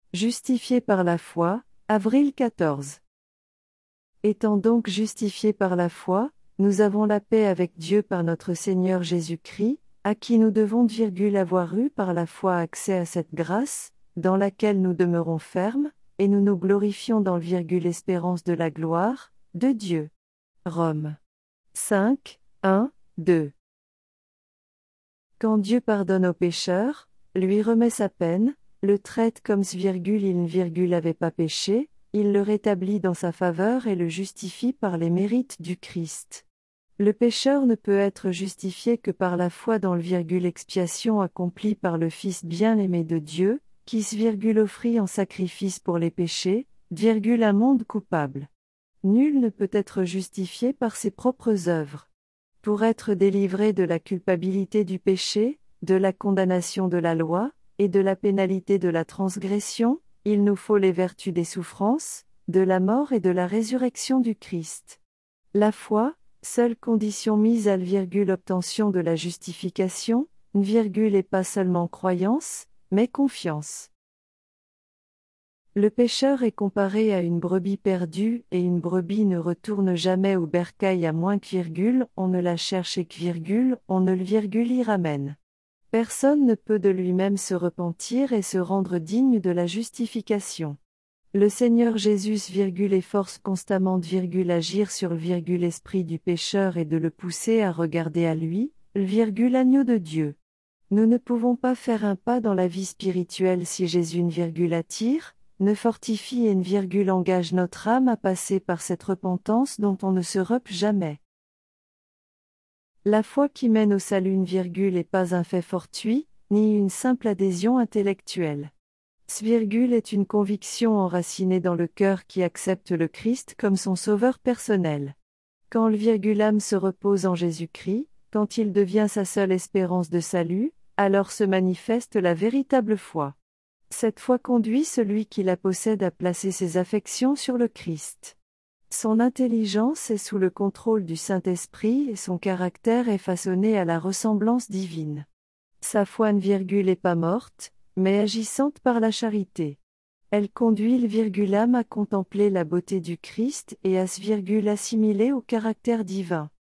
Justifiés par la foi, avril 14. Étant donc justifiés par la foi, nous avons la paix avec Dieu par notre Seigneur Jésus-Christ, à qui nous devons avoir eu par la foi accès à cette grâce, dans laquelle nous demeurons fermes, et nous nous glorifions dans l'espérance de la gloire de Dieu. Romains 5, 1, 2. Quand Dieu pardonne au pécheur, lui remet sa peine, le traite comme il n'avait pas péché, il le rétablit dans sa faveur et le justifie par les mérites du Christ. Le pécheur ne peut être justifié que par la foi dans l'expiation accomplie par le Fils bien-aimé de Dieu, qui offrit en sacrifice pour les péchés, un monde coupable. Nul ne peut être justifié par ses propres œuvres. Pour être délivré de la culpabilité du péché, de la condamnation de la loi, et de la pénalité de la transgression, il nous faut les vertus des souffrances, de la mort et de la résurrection du Christ. La foi, seule condition mise à l'obtention de la justification, et pas seulement croyance, mais confiance. Le pécheur est comparé à une brebis perdue, et une brebis ne retourne jamais au bercail à moins on ne la cherche et on ne y ramène. Personne ne peut de lui-même se repentir et se rendre digne de la justification. Le Seigneur Jésus efforce constamment agir sur l'esprit du pécheur et de le pousser à regarder à lui, l'agneau de Dieu. Nous ne pouvons pas faire un pas dans la vie spirituelle si Jésus attire, ne fortifie et engage notre âme à passer par cette repentance dont on ne se repent jamais. La foi qui mène au salut n'est pas un fait fortuit, ni une simple adhésion intellectuelle. Est une conviction enracinée dans le cœur qui accepte le Christ comme son sauveur personnel. Quand l'âme se repose en Jésus-Christ, quand il devient sa seule espérance de salut, alors se manifeste la véritable foi. Cette foi conduit celui qui la possède à placer ses affections sur le Christ. Son intelligence est sous le contrôle du Saint-Esprit et son caractère est façonné à la ressemblance divine. Sa foi n'est pas morte, mais agissante par la charité. Elle conduit l'âme à contempler la beauté du Christ et à assimiler au caractère divin.